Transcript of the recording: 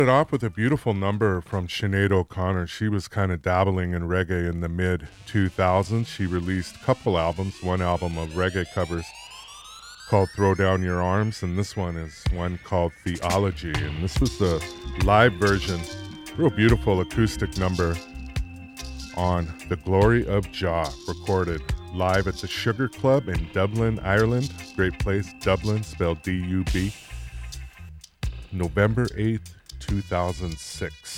It off with a beautiful number from Sinead O'Connor. She was kind of dabbling in reggae in the mid 2000s. She released a couple albums, one album of reggae covers called Throw Down Your Arms, and this one is one called Theology. And this was the live version, real beautiful acoustic number on The Glory of Jah, recorded live at the Sugar Club in Dublin, Ireland. Great place, Dublin, spelled D-U-B. November 8th, 2006.